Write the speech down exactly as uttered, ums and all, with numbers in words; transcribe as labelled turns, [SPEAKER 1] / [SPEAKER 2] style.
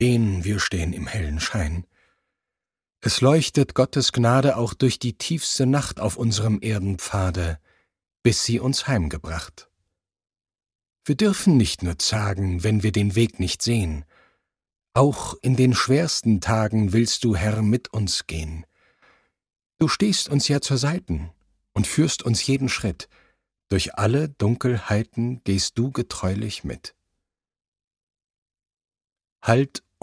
[SPEAKER 1] Gehen, wir stehen im hellen Schein. Es leuchtet Gottes Gnade auch durch die tiefste Nacht auf unserem Erdenpfade, bis sie uns heimgebracht. Wir dürfen nicht nur zagen, wenn wir den Weg nicht sehen. Auch in den schwersten Tagen willst du, Herr, mit uns gehen. Du stehst uns ja zur Seiten und führst uns jeden Schritt. Durch alle Dunkelheiten gehst du getreulich mit. Halt